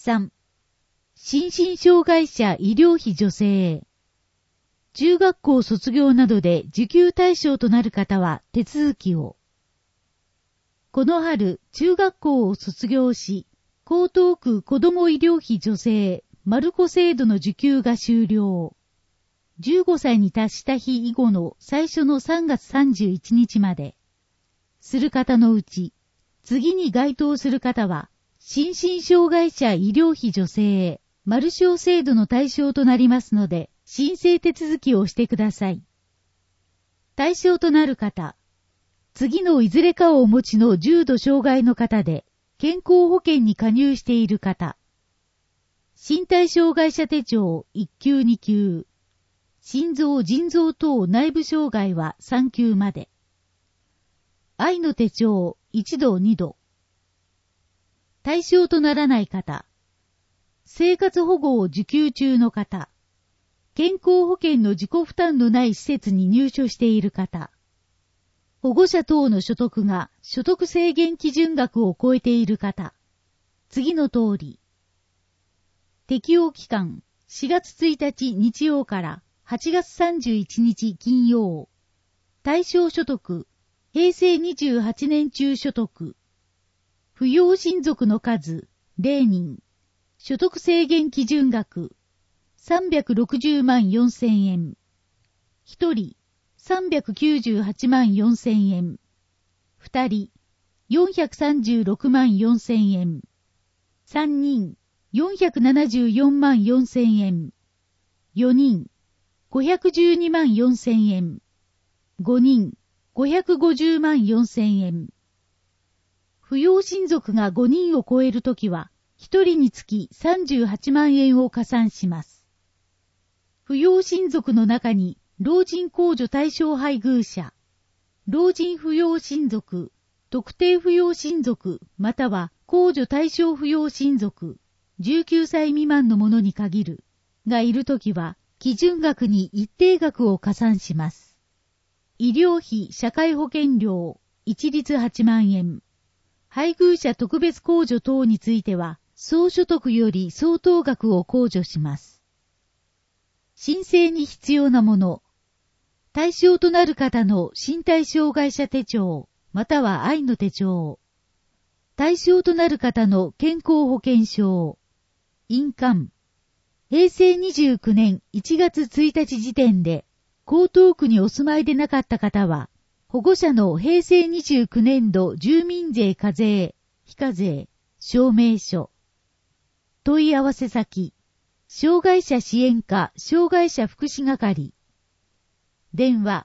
3、心身障害者医療費助成。中学校卒業などで受給対象となる方は手続きを。この春、中学校を卒業し、江東区子ども医療費助成、マルコ制度の受給が終了。15歳に達した日以後の最初の3月31日まで。する方のうち、次に該当する方は、心身障害者医療費助成、マルショー制度の対象となりますので、申請手続きをしてください。対象となる方、次のいずれかをお持ちの重度障害の方で、健康保険に加入している方、身体障害者手帳1級2級、心臓腎臓等内部障害は3級まで、愛の手帳1度2度、対象とならない方、生活保護を受給中の方、健康保険の自己負担のない施設に入所している方、保護者等の所得が所得制限基準額を超えている方、次の通り。適用期間、4月1日日曜から8月31日金曜。対象所得、平成28年中所得。扶養親族の数、0人。所得制限基準額、360万4千円。1人、398万4千円。2人、436万4千円。3人、474万4千円。4人、512万4千円。5人、550万4千円。扶養親族が5人を超えるときは、1人につき38万円を加算します。扶養親族の中に、老人控除対象配偶者、老人扶養親族、特定扶養親族、または控除対象扶養親族、19歳未満の者に限る、がいるときは、基準額に一定額を加算します。医療費社会保険料、一律8万円。配偶者特別控除等については、総所得より相当額を控除します。申請に必要なもの。対象となる方の身体障害者手帳、または愛の手帳。対象となる方の健康保険証。印鑑。平成29年1月1日時点で、江東区にお住まいでなかった方は、保護者の平成29年度住民税課税、非課税、証明書。問い合わせ先。障害者支援課障害者福祉係。電話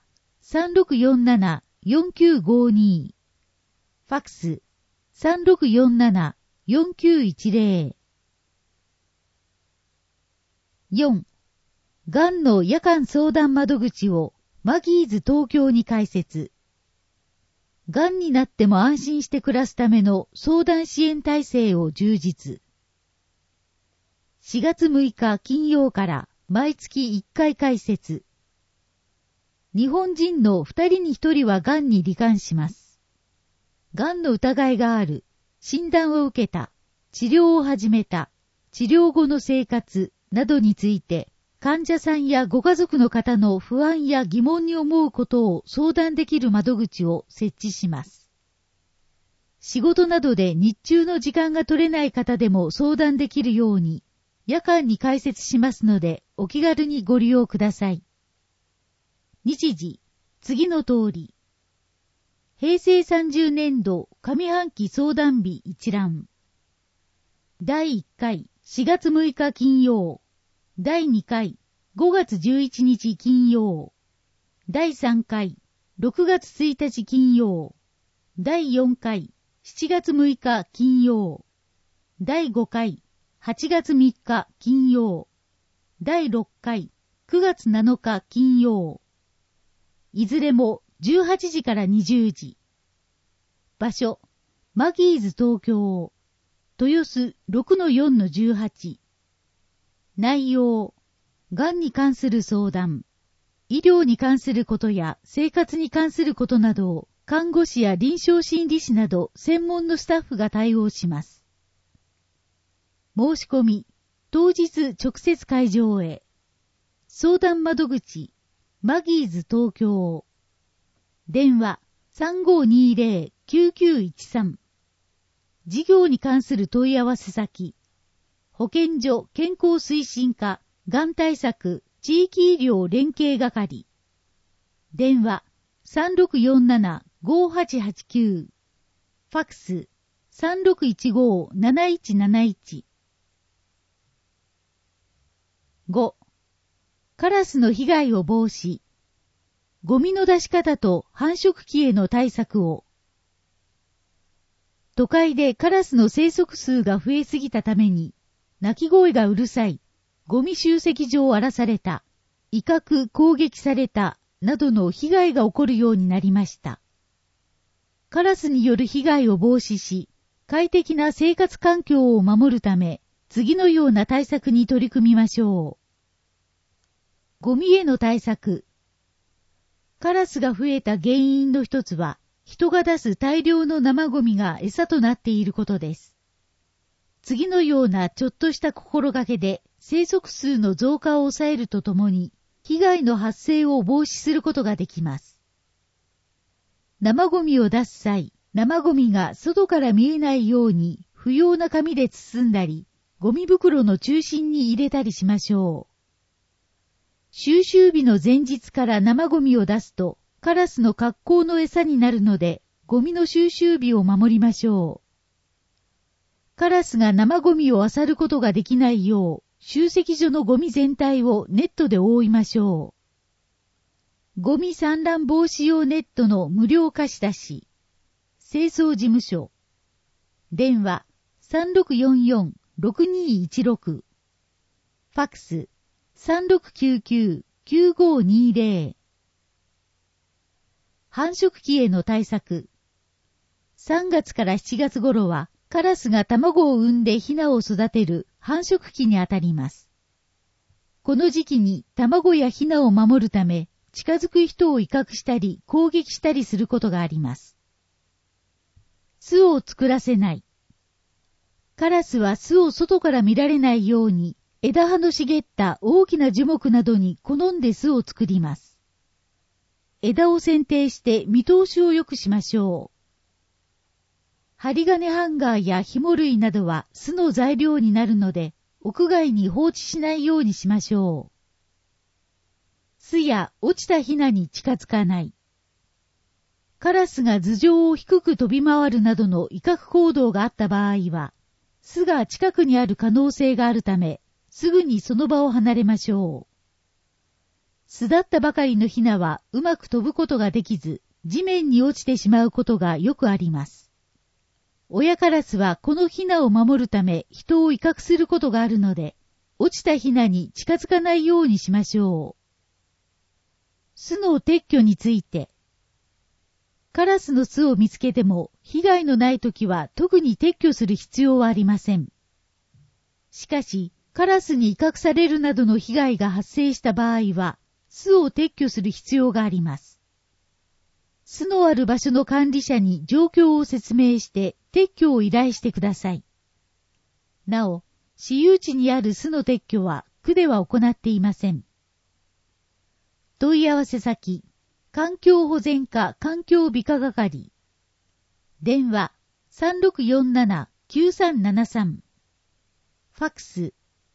3647-4952。ファクス3647-4910。4. がんの夜間相談窓口をマギーズ東京に開設。がんになっても安心して暮らすための相談支援体制を充実。4月6日金曜から毎月1回開設。日本人の2人に1人はがんに罹患します。がんの疑いがある、診断を受けた、治療を始めた、治療後の生活などについて、患者さんやご家族の方の不安や疑問に思うことを相談できる窓口を設置します。仕事などで日中の時間が取れない方でも相談できるように、夜間に開設しますので、お気軽にご利用ください。日時、次の通り。平成30年度上半期相談日一覧。第1回4月6日金曜。第2回5月11日金曜。第3回6月1日金曜。第4回7月6日金曜。第5回8月3日金曜。第6回9月7日金曜。いずれも18時から20時。場所、マギーズ東京。豊洲 6-4-18。内容、がんに関する相談。医療に関することや生活に関することなどを看護師や臨床心理士など専門のスタッフが対応します。 申し込み、当日直接会場へ。相談窓口、マギーズ東京。電話、3520-9913。事業に関する問い合わせ先、保健所健康推進課、がん対策、地域医療連携係。電話、3647-5889。ファクス、3615-7171。5. カラスの被害を防止。ゴミの出し方と繁殖期への対策を。都会でカラスの生息数が増えすぎたために、鳴き声がうるさい、ゴミ集積場を荒らされた、威嚇攻撃された、などの被害が起こるようになりました。カラスによる被害を防止し、快適な生活環境を守るため、次のような対策に取り組みましょう。ゴミへの対策。カラスが増えた原因の一つは、人が出す大量の生ゴミが餌となっていることです。次のようなちょっとした心がけで、生息数の増加を抑えるとともに、被害の発生を防止することができます。生ゴミを出す際、生ゴミが外から見えないように不要な紙で包んだり、ゴミ袋の中心に入れたりしましょう。収集日の前日から生ゴミを出すと、カラスの格好の餌になるので、ゴミの収集日を守りましょう。カラスが生ゴミを漁ることができないよう、集積所のゴミ全体をネットで覆いましょう。ゴミ散乱防止用ネットの無料貸し出し。清掃事務所。電話3644-6216。ファクス3699-9520。繁殖期への対策。3月から7月頃は、カラスが卵を産んでヒナを育てる繁殖期にあたります。この時期に卵やヒナを守るため、近づく人を威嚇したり攻撃したりすることがあります。巣を作らせない。カラスは巣を外から見られないように、枝葉の茂った大きな樹木などに好んで巣を作ります。枝を剪定して見通しを良くしましょう。針金ハンガーや紐類などは巣の材料になるので、屋外に放置しないようにしましょう。巣や落ちたヒナに近づかない。カラスが頭上を低く飛び回るなどの威嚇行動があった場合は、巣が近くにある可能性があるため、すぐにその場を離れましょう。巣立ったばかりのヒナはうまく飛ぶことができず、地面に落ちてしまうことがよくあります。親カラスはこのヒナを守るため人を威嚇することがあるので、落ちたヒナに近づかないようにしましょう。巣の撤去について。カラスの巣を見つけても、被害のないときは特に撤去する必要はありません。しかし、カラスに威嚇されるなどの被害が発生した場合は、巣を撤去する必要があります。巣のある場所の管理者に状況を説明して撤去を依頼してください。なお、私有地にある巣の撤去は区では行っていません。問い合わせ先、環境保全課環境美化係。電話3647-9373。ファクス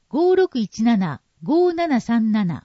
5617-5737。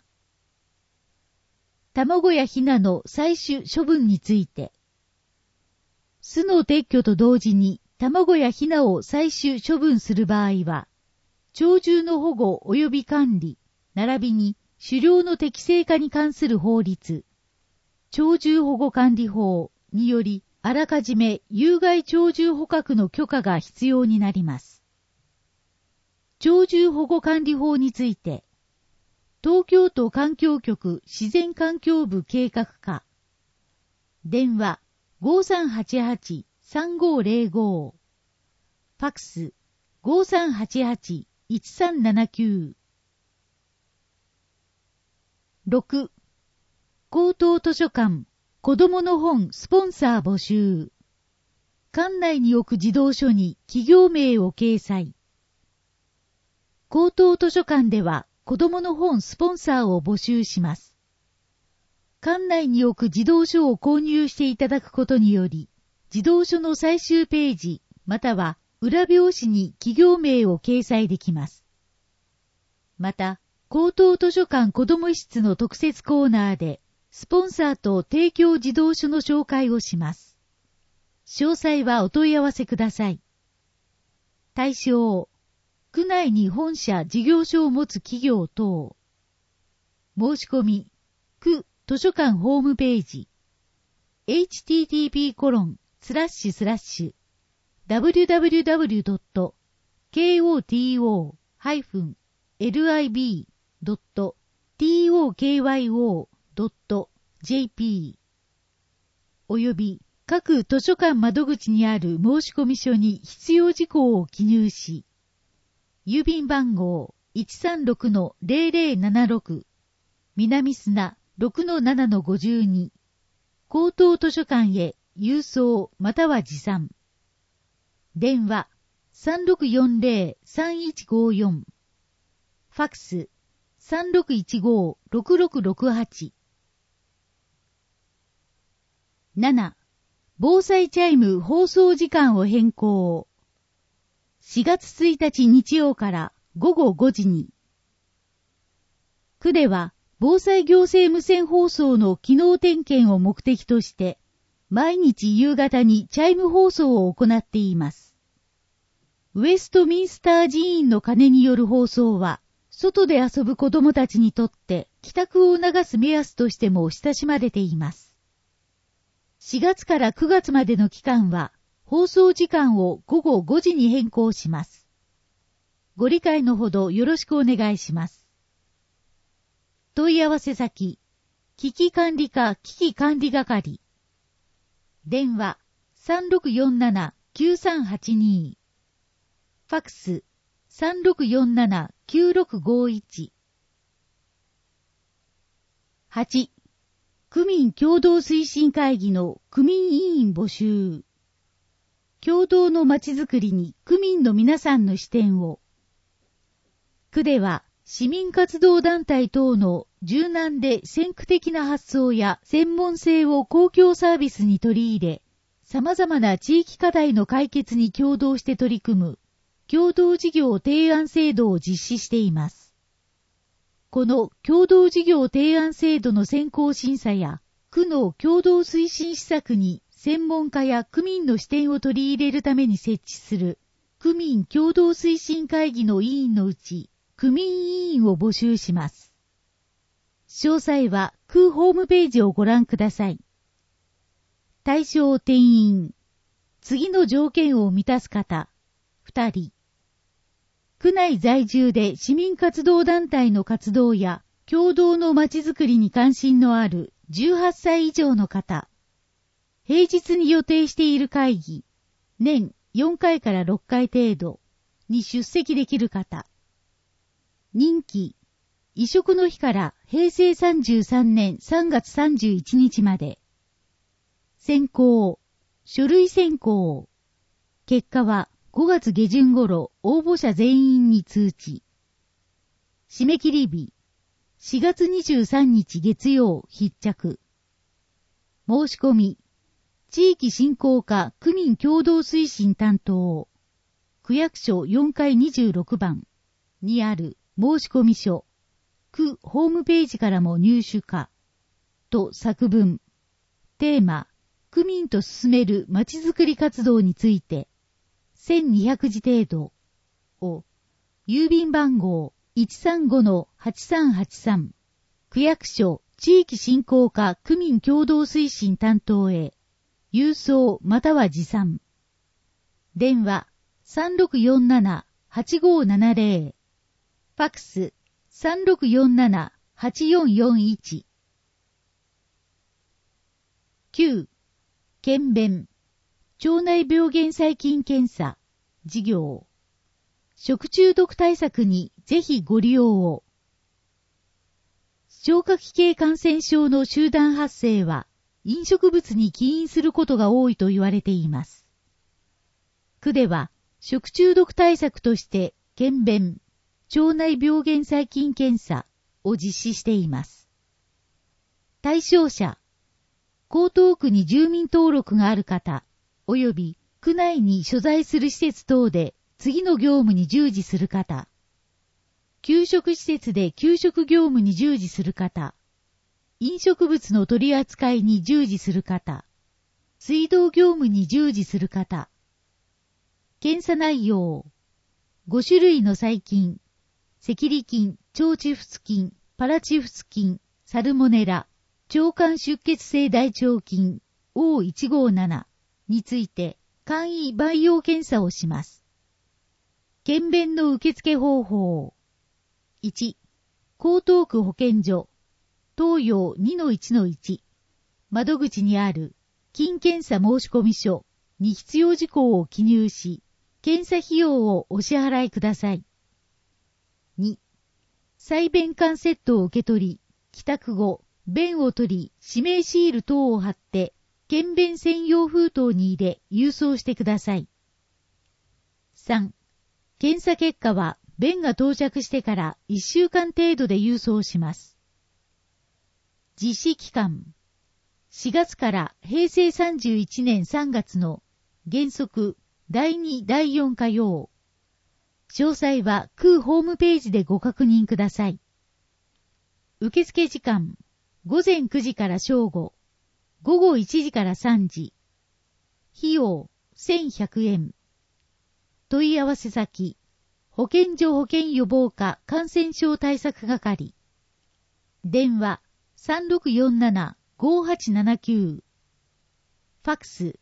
卵やヒナの採取処分について。巣の撤去と同時に卵やヒナを採取処分する場合は、鳥獣の保護及び管理、並びに狩猟の適正化に関する法律、鳥獣保護管理法により、あらかじめ有害鳥獣捕獲の許可が必要になります。鳥獣保護管理法について、東京都環境局自然環境部計画課。電話5388-3505。ファクス5388-1379。6. 高等図書館子どもの本スポンサー募集。館内に置く児童書に企業名を掲載。 高等図書館では子供の本スポンサーを募集します。館内に置く児童書を購入していただくことにより、児童書の最終ページ、または裏表紙に企業名を掲載できます。また、高等図書館子ども室の特設コーナーで、スポンサーと提供児童書の紹介をします。詳細はお問い合わせください。対象、区内に本社事業所を持つ企業等。申し込み、区図書館ホームページ、http://www.koto.tokyo.jp および各図書館窓口にある申込書に必要事項を記入し、郵便番号 136-0076 南砂 6-7-52 高等図書館へ郵送または持参。電話 3640-3154 ファックス 3615-6668 7. 防災チャイム放送時間を変更。4月1日日曜から午後5時に。区では防災行政無線放送の機能点検を目的として、毎日夕方にチャイム放送を行っています。ウェストミンスター寺院の鐘による放送は、外で遊ぶ子供たちにとって帰宅を促す目安としても親しまれています。4月から9月までの期間は、放送時間を午後5時に変更します。ご理解のほどよろしくお願いします。問い合わせ先、危機管理課危機管理係。電話、3647-9382。ファックス、3647-9651。8. 区民共同推進会議の区民委員募集。共同のまちづくりに区民の皆さんの視点を。区では市民活動団体等の柔軟で先駆的な発想や専門性を公共サービスに取り入れ、様々な地域課題の解決に共同して取り組む共同事業提案制度を実施しています。この共同事業提案制度の選考審査や区の共同推進施策に専門家や区民の視点を取り入れるために設置する区民共同推進会議の委員のうち区民委員を募集します。詳細は区ホームページをご覧ください。対象定員。次の条件を満たす方、2人。区内在住で市民活動団体の活動や共同のまちづくりに関心のある18歳以上の方。平日に予定している会議、年4回から6回程度に出席できる方。任期、移植の日から平成33年3月31日まで。選考、書類選考。結果は5月下旬頃応募者全員に通知。締め切り日、4月23日月曜必着。申し込み、地域振興課区民共同推進担当。区役所4階26番にある申込書。区ホームページからも入手可。と作文。テーマ、区民と進めるまちづくり活動について。1200字程度。を、郵便番号 135-8383。区役所地域振興課区民共同推進担当へ。郵送または持参。電話 3647-8570。ファックス 3647-8441。9. 検便。腸内病原細菌検査、事業。食中毒対策にぜひご利用を。消化器系感染症の集団発生は、飲食物に起因することが多いと言われています。区では、食中毒対策として、検便、 腸内病原細菌検査を実施しています。対象者、江東区に住民登録がある方、及び区内に所在する施設等で次の業務に従事する方、給食施設で給食業務に従事する方、飲食物の取り扱いに従事する方、水道業務に従事する方。検査内容、5種類の細菌、赤痢菌、腸チフス菌、パラチフス菌、サルモネラ、腸管出血性大腸菌 O157 について簡易培養検査をします。検便の受付方法。1、江東区保健所、東洋 2-1-1、窓口にある菌検査申込書に必要事項を記入し、検査費用をお支払いください。2、採便管セットを受け取り、帰宅後、便を取り、指名シール等を貼って、検便専用封筒に入れ、郵送してください。3、検査結果は、便が到着してから1週間程度で郵送します。実施期間。4月から平成31年3月の原則第2、第4火曜。詳細は区ホームページでご確認ください。受付時間。午前9時から正午。午後1時から3時。費用1100円。問い合わせ先。保健所保健予防課感染症対策係。電話 3647-5879。ファックス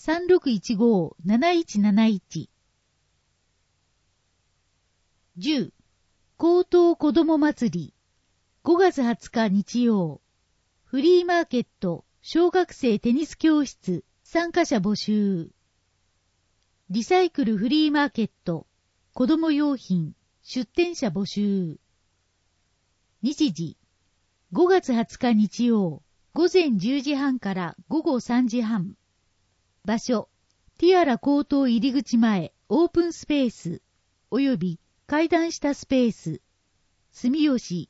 3615-7171。10. 江東子ども祭り5月20日日曜。フリーマーケット小学生テニス教室参加者募集。リサイクルフリーマーケット子ども用品出店者募集。日時5月20日日曜午前10時半から午後3時半。場所ティアラ江東入り口前オープンスペースおよび階段下スペース住吉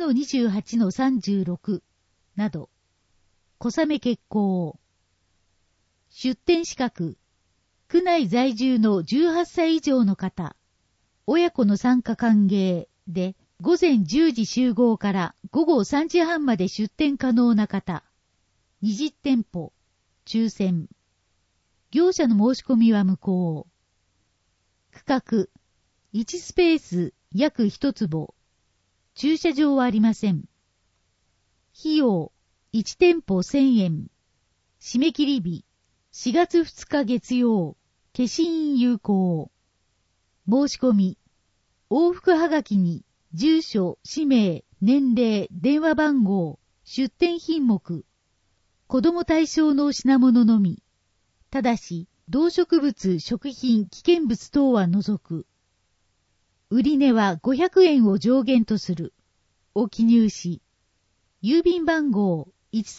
2-28-36 など。小雨決行。出店資格区内在住の18歳以上の方。親子の参加歓迎で午前10時集合から午後3時半まで出店可能な方。20店舗。抽選。業者の申し込みは無効。区画。1スペース約1坪。駐車場はありません。費用。1店舗1000円。締め切り日。4月2日月曜。消印有効。申し込み。往復はがきに、住所、氏名、年齢、電話番号、出店品目。子供対象の品物のみ。ただし、動植物、食品、危険物等は除く。売値は500円を上限とする。を記入し。郵便番号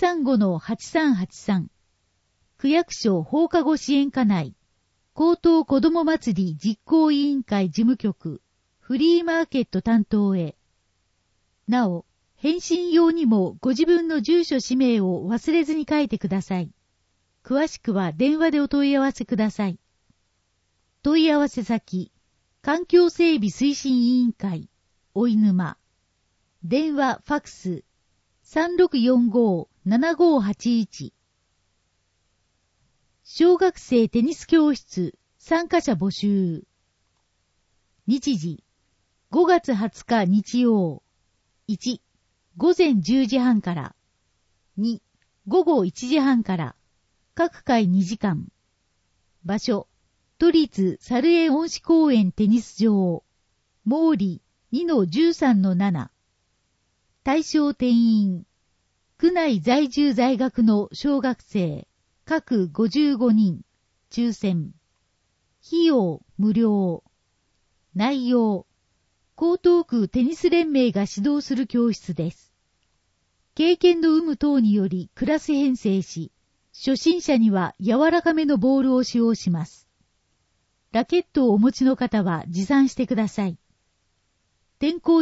135-8383。区役所放課後支援課内。江東子ども祭り実行委員会事務局。フリーマーケット担当へ。なお、返信用にもご自分の住所氏名を忘れずに書いてください。詳しくは電話でお問い合わせください。問い合わせ先、環境整備推進委員会、おいぬま。電話ファックス、3645-7581。小学生テニス教室、参加者募集。日時、5月20日日曜。1、午前10時半から。2、午後1時半から。各回2時間。場所、都立猿江恩賜公園テニス場。毛利 2-13-7。対象定員。区内在住在学の小学生。各55人。抽選。費用無料。内容。江東区テニス連盟が指導する教室です。経験の有無等によりクラス編成し、初心者には柔らかめのボールを使用します。ラケットをお持ちの方は持参してください。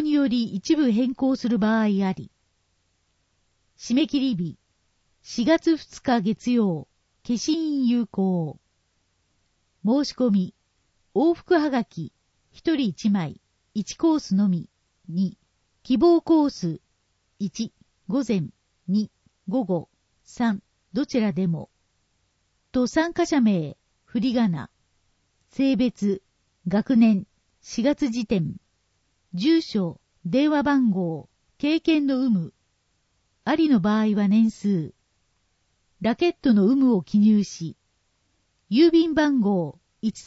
により一部変更する場合あり。締め切り日、4月2日月曜、消印有効。申し込み、往復はがき、1人1枚、1コースのみ、2、希望コース、1、午前、2、午後、3、どちらでも。と参加者名、振り仮名、性別、学年、4月時点、住所、電話番号、経験の有無、ありの場合は年数、ラケットの有無を記入し、郵便番号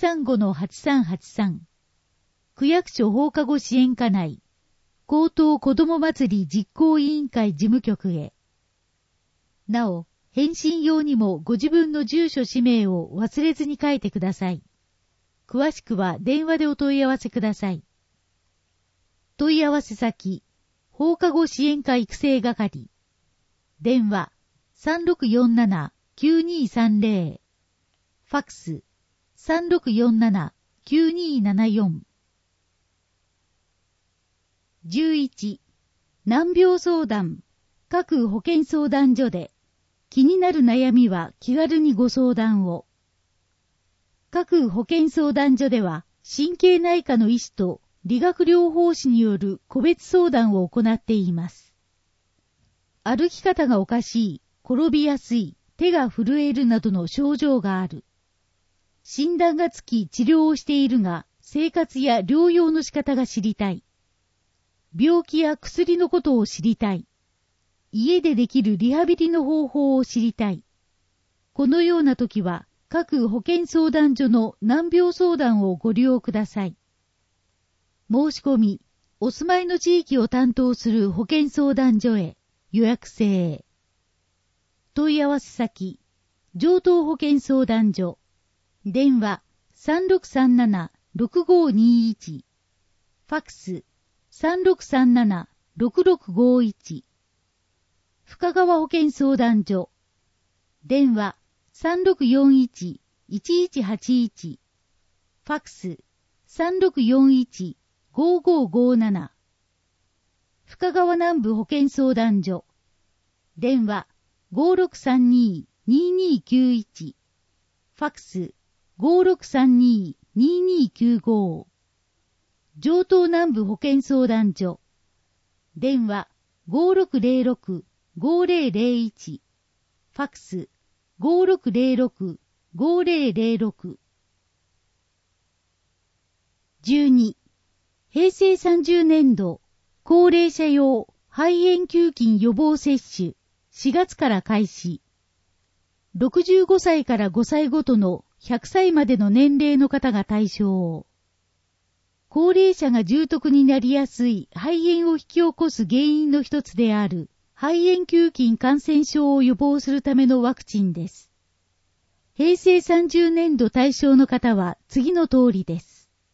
135-8383、区役所放課後支援課内、高等子ども祭り実行委員会事務局へ。なお、返信用にもご自分の住所氏名を忘れずに書いてください。詳しくは電話でお問い合わせください。問い合わせ先、放課後支援課育成係。電話、3647-9230。ファックス、3647-9274。11. 難病相談。各保健相談所で、気になる悩みは気軽にご相談を。各保健相談所では、神経内科の医師と理学療法士による個別相談を行っています。歩き方がおかしい、転びやすい、手が震えるなどの症状がある。診断がつき治療をしているが、生活や療養の仕方が知りたい。病気や薬のことを知りたい。家でできるリハビリの方法を知りたい。このような時は、各保健相談所の難病相談をご利用ください。申し込み、お住まいの地域を担当する保健相談所へ、予約制。問い合わせ先、城東保健相談所。電話、3637-6521。ファックス、3637-6651。深川保健相談所。電話、3641-1181。ファックス、3641-5557。深川南部保健相談所。電話、5632-2291。ファックス、5632-2295。城東南部保健相談所。電話、5606-5001。ファックス、5606-5006。12. 平成30年度、高齢者用肺炎球菌予防接種、4月から開始。65歳から5歳ごとの100歳までの年齢の方が対象。高齢者が重篤になりやすい肺炎を引き起こす原因の一つである肺炎球菌感染症を予防するためのワクチンです。平成30年度対象の方は次の通りです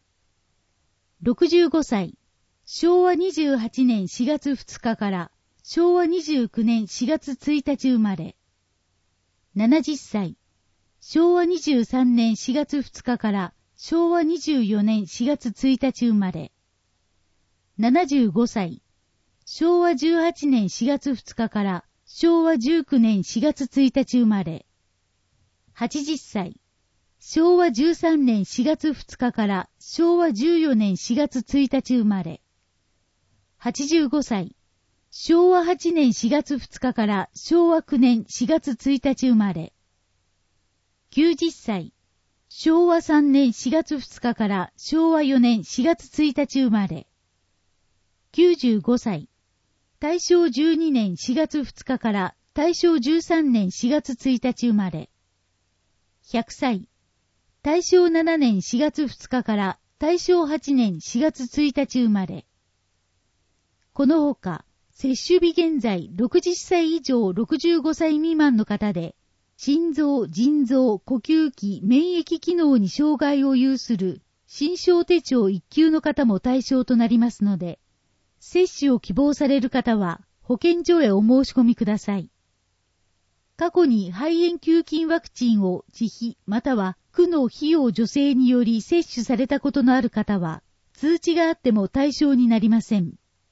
。65歳、昭和28年4月2日から昭和29年4月1日生まれ。70歳、昭和23年4月2日から昭和24年4月1日生まれ。75歳、昭和18年4月2日から昭和19年4月1日生まれ。80歳、昭和13年4月2日から昭和14年4月1日生まれ。85歳、昭和8年4月2日から昭和9年4月1日生まれ。90歳、昭和3年4月2日から昭和4年4月1日生まれ。95歳、大正12年4月2日から大正13年4月1日生まれ。100歳、大正7年4月2日から大正8年4月1日生まれ。このほか、接種日現在60歳以上65歳未満の方で、心臓、腎臓、呼吸器、免疫機能に障害を有する心症手帳1級の方も対象となりますので、接種を希望される方は保健所へお申し込みください。過去に肺炎球菌ワクチンを自費または区の費用助成により接種されたことのある方は、通知があっても対象になりません。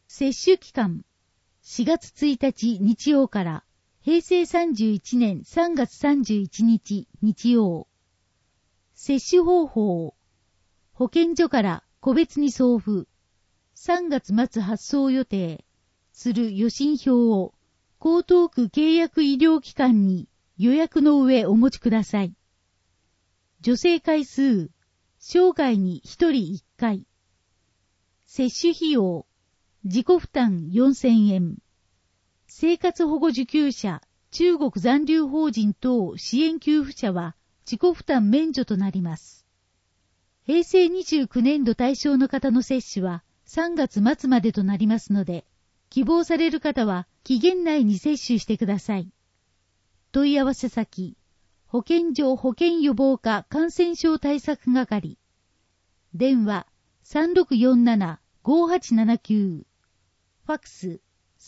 接種期間、4月1日日曜から平成31年3月31日日曜。接種方法、保健所から個別に送付、3月末発送予定する予診票を江東区契約医療機関に予約の上お持ちください。助成回数、生涯に1人1回。接種費用、自己負担4000円。生活保護受給者、中国残留邦人等支援給付者は自己負担免除となります。平成29年度対象の方の接種は3月末までとなりますので、希望される方は期限内に接種してください。問い合わせ先、保健所保健予防課感染症対策係。電話 3647-5879。ファックス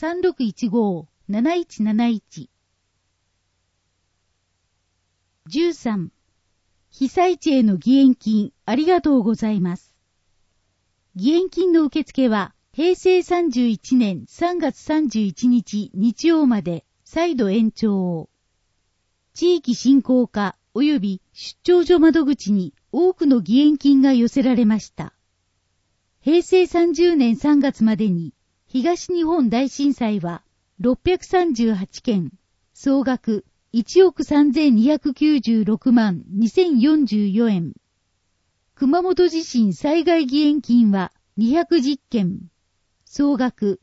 3615-7171。13. 被災地への義援金ありがとうございます。義援金の受付は平成31年3月31日日曜まで再度延長。地域振興課及び出張所窓口に多くの義援金が寄せられました。平成30年3月までに東日本大震災は638件、総額1億3296万2044円。熊本地震災害義援金は210件、総額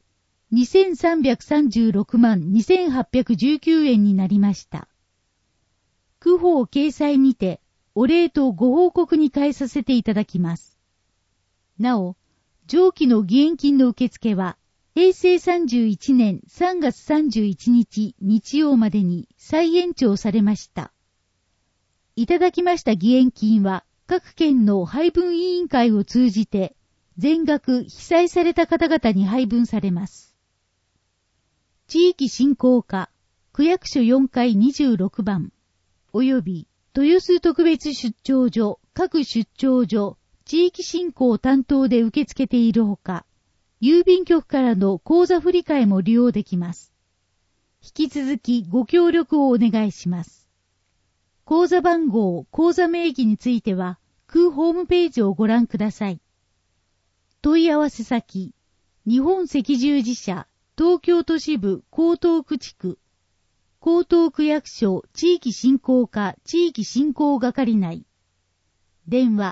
2336万2819円になりました。区報掲載にて、お礼とご報告に変えさせていただきます。なお、上記の義援金の受付は、平成31年3月31日日曜までに再延長されました。いただきました義援金は、各県の配分委員会を通じて、全額被災された方々に配分されます。地域振興課、区役所4階26番。および、豊洲特別出張所、各出張所、地域振興担当で受け付けているほか、郵便局からの口座振替も利用できます。引き続きご協力をお願いします。口座番号、口座名義については、区ホームページをご覧ください。問い合わせ先、日本赤十字社、東京都支部江東区地区、江東区役所地域振興課地域振興係内。電話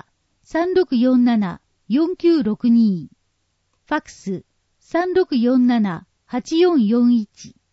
3647-4962。ファックス 3647-8441。